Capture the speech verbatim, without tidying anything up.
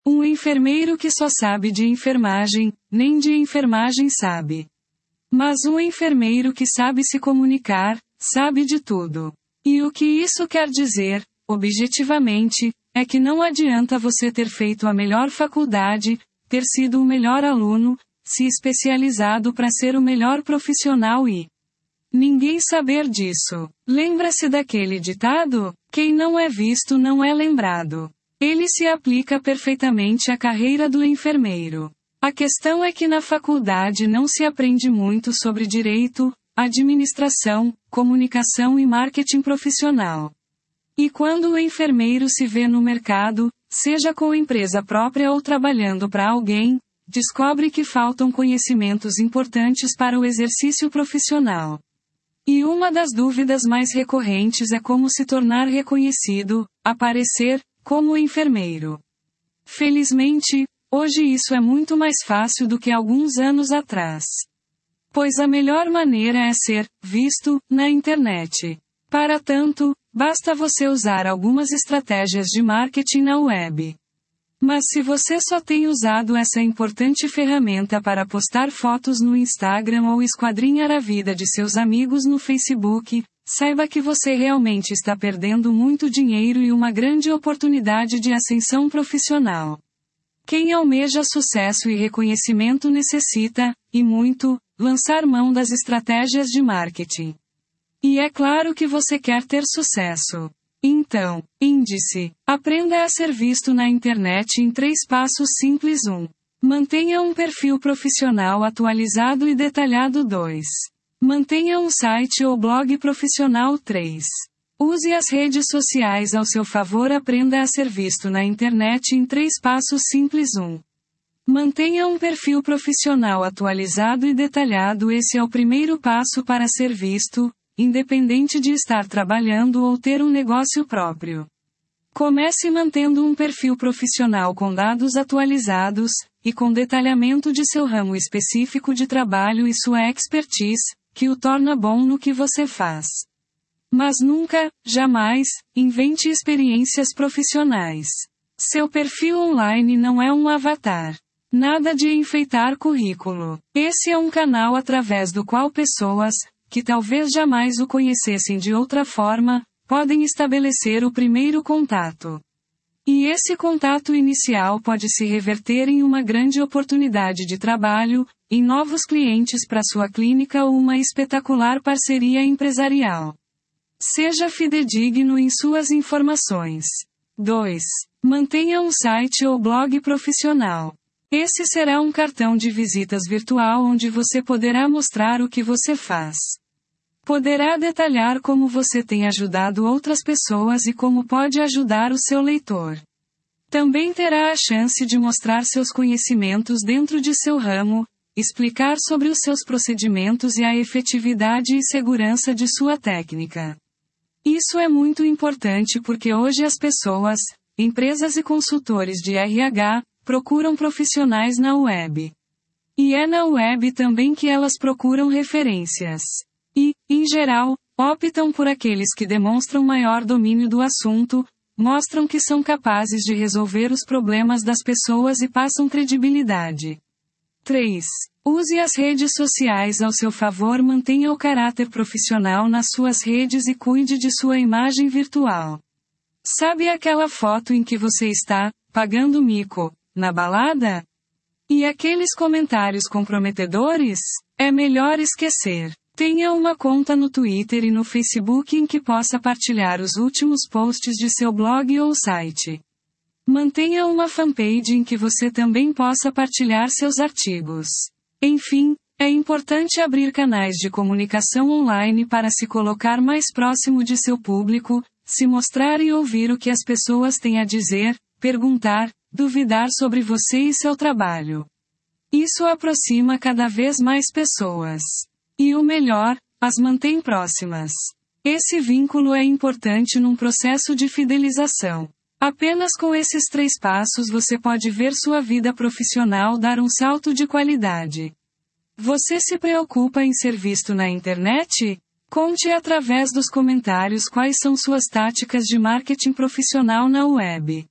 Um enfermeiro que só sabe de enfermagem, nem de enfermagem sabe. Mas um enfermeiro que sabe se comunicar, sabe de tudo. E o que isso quer dizer, objetivamente, é que não adianta você ter feito a melhor faculdade, ter sido o melhor aluno, se especializado para ser o melhor profissional e ninguém saber disso. Lembra-se daquele ditado? Quem não é visto não é lembrado. Ele se aplica perfeitamente à carreira do enfermeiro. A questão é que na faculdade não se aprende muito sobre direito, administração, comunicação e marketing profissional. E quando o enfermeiro se vê no mercado, seja com empresa própria ou trabalhando para alguém, descobre que faltam conhecimentos importantes para o exercício profissional. E uma das dúvidas mais recorrentes é como se tornar reconhecido, aparecer, como enfermeiro. Felizmente, hoje isso é muito mais fácil do que alguns anos atrás. Pois a melhor maneira é ser visto na internet. Para tanto, basta você usar algumas estratégias de marketing na web. Mas se você só tem usado essa importante ferramenta para postar fotos no Instagram ou esquadrinhar a vida de seus amigos no Facebook, saiba que você realmente está perdendo muito dinheiro e uma grande oportunidade de ascensão profissional. Quem almeja sucesso e reconhecimento necessita, e muito, lançar mão das estratégias de marketing. E é claro que você quer ter sucesso. Então, índice. Aprenda a ser visto na internet em três passos simples. um. Mantenha um perfil profissional atualizado e detalhado. dois. Mantenha um site ou blog profissional. três. Use as redes sociais ao seu favor. Aprenda a ser visto na internet em três passos simples. um. Mantenha um perfil profissional atualizado e detalhado. Esse é o primeiro passo para ser visto, independente de estar trabalhando ou ter um negócio próprio. Comece mantendo um perfil profissional com dados atualizados, e com detalhamento de seu ramo específico de trabalho e sua expertise, que o torna bom no que você faz. Mas nunca, jamais, invente experiências profissionais. Seu perfil online não é um avatar. Nada de enfeitar currículo. Esse é um canal através do qual pessoas, que talvez jamais o conhecessem de outra forma, podem estabelecer o primeiro contato. E esse contato inicial pode se reverter em uma grande oportunidade de trabalho, em novos clientes para sua clínica ou uma espetacular parceria empresarial. Seja fidedigno em suas informações. dois. Mantenha um site ou blog profissional. Esse será um cartão de visitas virtual onde você poderá mostrar o que você faz. Poderá detalhar como você tem ajudado outras pessoas e como pode ajudar o seu leitor. Também terá a chance de mostrar seus conhecimentos dentro de seu ramo, explicar sobre os seus procedimentos e a efetividade e segurança de sua técnica. Isso é muito importante porque hoje as pessoas, empresas e consultores de R H, procuram profissionais na web. E é na web também que elas procuram referências. E, em geral, optam por aqueles que demonstram maior domínio do assunto, mostram que são capazes de resolver os problemas das pessoas e passam credibilidade. três. Use as redes sociais ao seu favor. Mantenha o caráter profissional nas suas redes e cuide de sua imagem virtual. Sabe aquela foto em que você está, pagando mico, na balada? E aqueles comentários comprometedores? É melhor esquecer. Tenha uma conta no Twitter e no Facebook em que possa partilhar os últimos posts de seu blog ou site. Mantenha uma fanpage em que você também possa partilhar seus artigos. Enfim, é importante abrir canais de comunicação online para se colocar mais próximo de seu público, se mostrar e ouvir o que as pessoas têm a dizer, perguntar, duvidar sobre você e seu trabalho. Isso aproxima cada vez mais pessoas. E o melhor, as mantém próximas. Esse vínculo é importante num processo de fidelização. Apenas com esses três passos você pode ver sua vida profissional dar um salto de qualidade. Você se preocupa em ser visto na internet? Conte através dos comentários quais são suas táticas de marketing profissional na web.